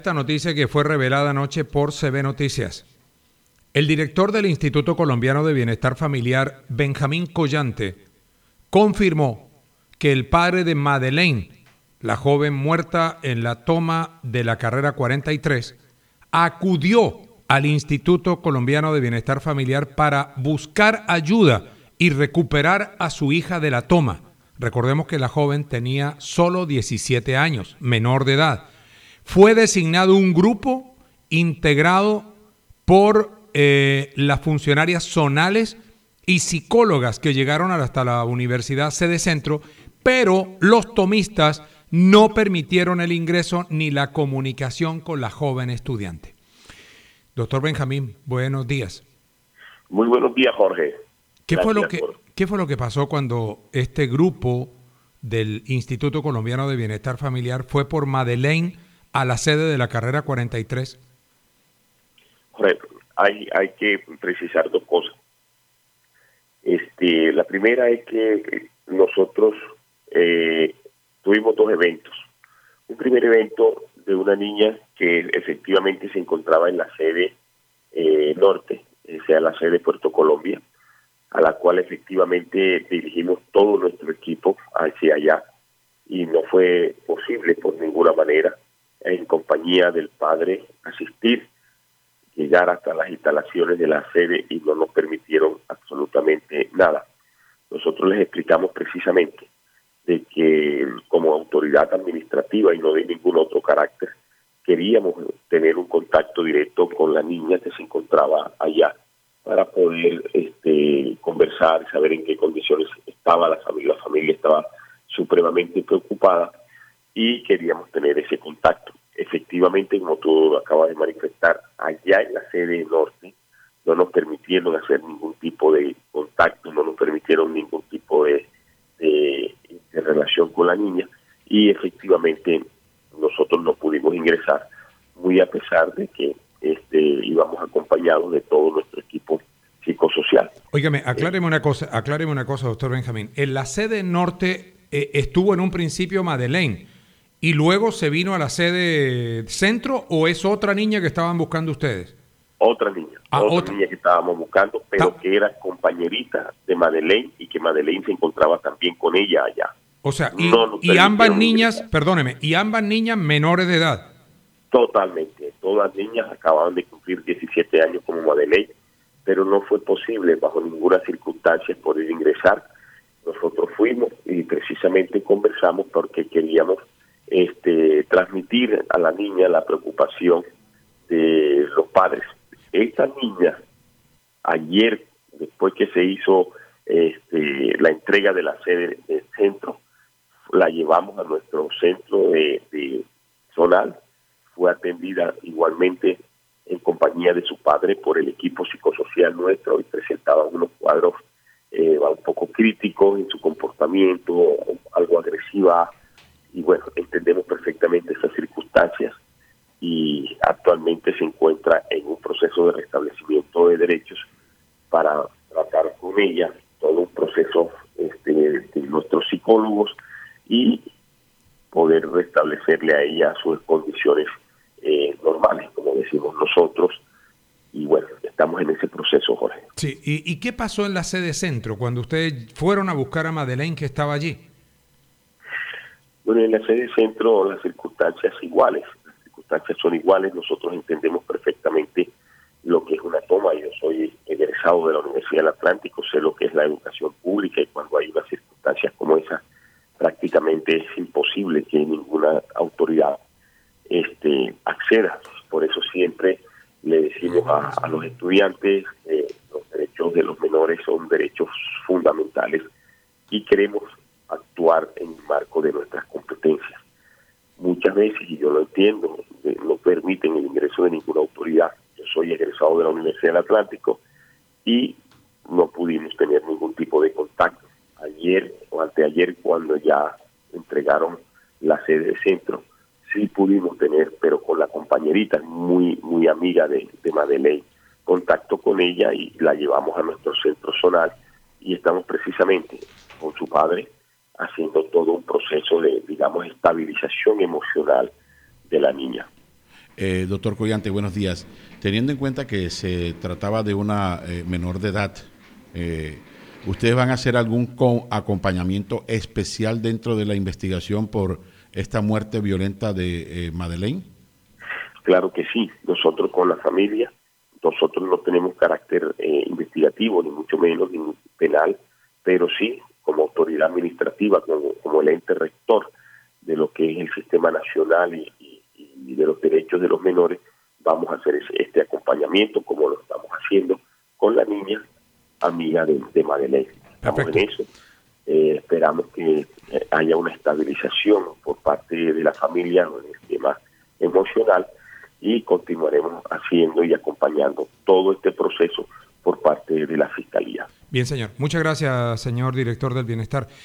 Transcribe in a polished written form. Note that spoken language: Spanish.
Esta noticia que fue revelada anoche por CB Noticias. El director del Instituto Colombiano de Bienestar Familiar, Benjamín Collante, confirmó que el padre de Madeleine, la joven muerta en la toma de la carrera 43, acudió al Instituto Colombiano de Bienestar Familiar para buscar ayuda y recuperar a su hija de la toma. Recordemos que la joven tenía solo 17 años, menor de edad. Fue designado un grupo integrado por las funcionarias zonales y psicólogas que llegaron hasta la Universidad Sede Centro, pero los tomistas no permitieron el ingreso ni la comunicación con la joven estudiante. Doctor Benjamín, buenos días. Muy buenos días, Jorge. ¿Qué fue lo que pasó cuando este grupo del Instituto Colombiano de Bienestar Familiar fue por Madeleine a la sede de la carrera 43? Jorge, hay que precisar dos cosas. La primera es que nosotros tuvimos dos eventos. Un primer evento de una niña que efectivamente se encontraba en la sede norte, o sea, la sede de Puerto Colombia, a la cual efectivamente dirigimos todo nuestro equipo hacia allá, y no fue posible por ninguna manera, en compañía del padre, asistir, llegar hasta las instalaciones de la sede, y no nos permitieron absolutamente nada. Nosotros les explicamos precisamente de que como autoridad administrativa y no de ningún otro carácter, queríamos tener un contacto directo con la niña que se encontraba allá para poder conversar, saber en qué condiciones estaba la familia. La familia estaba supremamente preocupada y queríamos tener ese contacto. Efectivamente, como tú acabas de manifestar, allá en la sede norte no nos permitieron hacer ningún tipo de contacto, no nos permitieron ningún tipo de relación con la niña, y efectivamente nosotros no pudimos ingresar, muy a pesar de que íbamos acompañados de todo nuestro equipo psicosocial. Óigame, acláreme una cosa, doctor Benjamín. En la sede norte estuvo en un principio Madeleine y luego se vino a la sede centro, ¿o es otra niña que estaban buscando ustedes? Otra niña que estábamos buscando, pero que era compañerita de Madeleine, y que Madeleine se encontraba también con ella allá. O sea, y ambas niñas, perdóneme, y ambas niñas menores de edad. Totalmente, todas niñas acababan de cumplir 17 años como Madeleine, pero no fue posible bajo ninguna circunstancia poder ingresar. Nosotros fuimos y precisamente conversamos porque queríamos transmitir a la niña la preocupación de los padres. Esta niña, ayer, después que se hizo la entrega de la sede del centro, la llevamos a nuestro centro de zonal. Fue atendida igualmente en compañía de su padre por el equipo psicosocial nuestro, y presentaba unos cuadros un poco críticos en su comportamiento, algo agresiva, y bueno, entendemos perfectamente esas circunstancias, y actualmente se encuentra en un proceso de restablecimiento de derechos para tratar con ella, todo un proceso de nuestros psicólogos, y poder restablecerle a ella sus condiciones normales, como decimos nosotros, y bueno, estamos en ese proceso, Jorge. Sí, ¿y qué pasó en la sede centro cuando ustedes fueron a buscar a Madeleine, que estaba allí? Bueno, en la sede centro las circunstancias son iguales, nosotros entendemos perfectamente lo que es una toma. Yo soy egresado de la Universidad del Atlántico, sé lo que es la educación pública, y cuando hay unas circunstancias como esa, prácticamente es imposible que ninguna autoridad acceda. Por eso siempre le decimos a los estudiantes, los derechos de los menores son derechos fundamentales, y queremos actuar en el marco de nuestras competencias. Muchas veces, y yo lo entiendo, no permiten el ingreso de ninguna autoridad. Yo soy egresado de la Universidad del Atlántico y no pudimos tener ningún tipo de contacto. Ayer o anteayer, cuando ya entregaron la sede de centro, sí pudimos tener, pero con la compañerita muy amiga de Madeleine, contacto con ella, y la llevamos a nuestro centro zonal, y estamos precisamente con su padre haciendo todo un proceso de, digamos, estabilización emocional de la niña. Doctor Collante, buenos días. Teniendo en cuenta que se trataba de una menor de edad, ¿ustedes van a hacer algún acompañamiento especial dentro de la investigación por esta muerte violenta de Madeleine? Claro que sí. Nosotros con la familia, nosotros no tenemos carácter investigativo, ni mucho menos, ni penal, pero sí como autoridad administrativa, como el ente rector de lo que es el sistema nacional y de los derechos de los menores, vamos a hacer este acompañamiento como lo estamos haciendo con la niña amiga de Madeleine. Estamos Perfecto. en eso. Esperamos que haya una estabilización por parte de la familia en el tema emocional y continuaremos haciendo y acompañando todo este proceso por parte de la Fiscalía. Bien, señor. Muchas gracias, señor director del Bienestar.